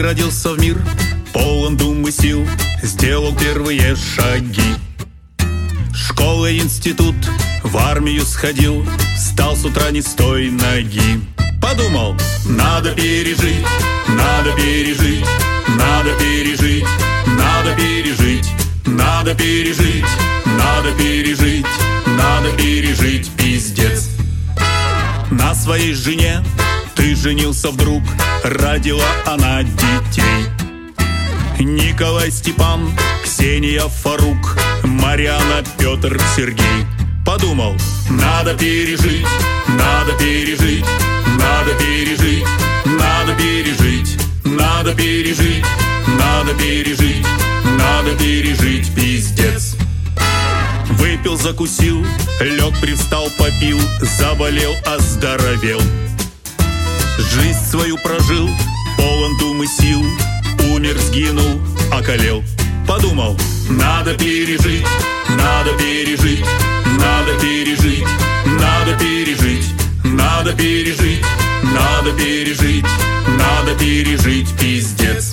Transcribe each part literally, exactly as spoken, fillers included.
родился в мир, полон дум и сил, сделал первые шаги. Школа, институт, в армию сходил, встал с утра не с той ноги. Подумал, надо пережить, надо пережить, надо пережить, надо пережить, надо пережить, надо пережить, надо пережить, пиздец. На своей жене ты женился вдруг, родила она детей. Николай, Степан, Ксения, Фарук, Марьяна, Петр, Сергей. Подумал, надо пережить, надо пережить, надо пережить, надо пережить, надо пережить, надо пережить, надо пережить, пиздец. Выпил, закусил, лег, привстал, попил, заболел, оздоровел. Жизнь свою прожил, полон дум и сил, умер, сгинул, околел. Подумал, надо пережить, надо пережить, надо пережить, надо пережить, надо пережить, надо пережить, надо пережить, пиздец.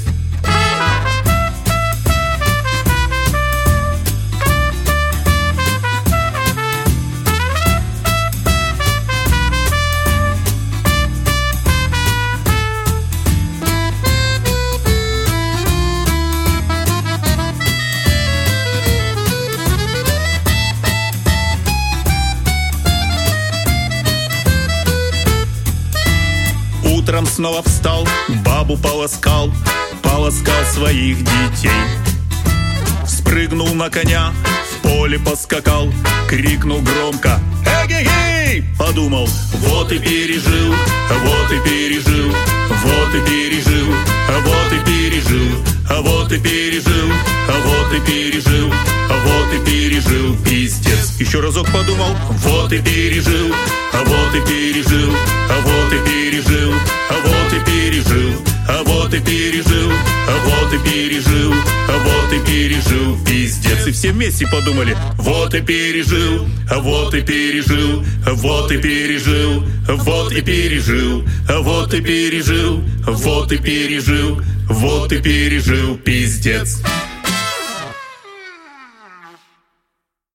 Утром снова встал, бабу полоскал, полоскал своих детей. Спрыгнул на коня, в поле поскакал, крикнул громко: «Эгегей!» Подумал, вот и пережил, вот и пережил, вот и пережил, вот и пережил, вот и пережил, вот и пережил, вот и пережил, пиздец. Еще разок подумал, вот и пережил, вот и пережил, вот и пережил, вот и пережил, вот и пережил, вот и пережил, вот и пережил, пиздец. И все вместе подумали, вот и пережил, вот и пережил, вот и пережил, вот и пережил, вот и пережил, вот и пережил, вот и пережил, пиздец.